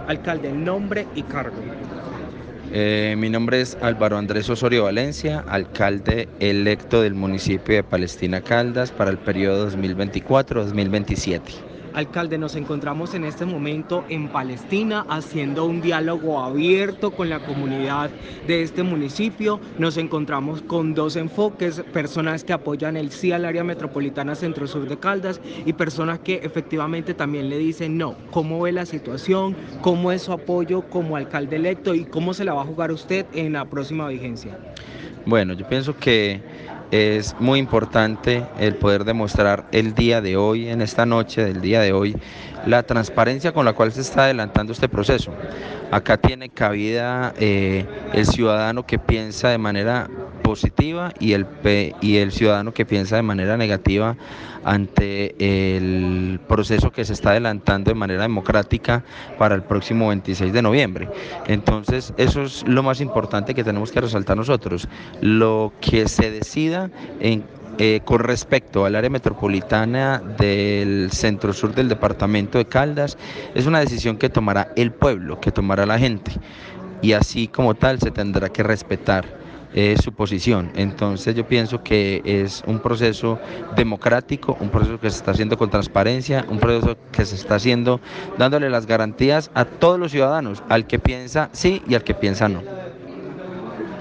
Alcalde, nombre y cargo. Mi nombre es Álvaro Andrés Osorio Valencia, alcalde electo del municipio de Palestina Caldas para el periodo 2024-2027. Alcalde, nos encontramos en este momento en Palestina haciendo un diálogo abierto con la comunidad de este municipio. Nos encontramos con dos enfoques: personas que apoyan el sí al área metropolitana centro-sur de Caldas y personas que efectivamente también le dicen no. ¿Cómo ve la situación? ¿Cómo es su apoyo como alcalde electo? ¿Y cómo se la va a jugar usted en la próxima vigencia? Bueno, yo pienso que es muy importante el poder demostrar el día de hoy, en esta noche del día de hoy, la transparencia con la cual se está adelantando este proceso. Acá tiene cabida el ciudadano que piensa de manera positiva y el ciudadano que piensa de manera negativa ante el proceso que se está adelantando de manera democrática para el próximo 26 de noviembre. Entonces, eso es lo más importante que tenemos que resaltar nosotros. Lo que se decida con respecto al área metropolitana del centro sur del departamento de Caldas es una decisión que tomará el pueblo, que tomará la gente, y así como tal se tendrá que respetar su posición. Entonces yo pienso que es un proceso democrático, un proceso que se está haciendo con transparencia, un proceso que se está haciendo dándole las garantías a todos los ciudadanos, al que piensa sí y al que piensa no.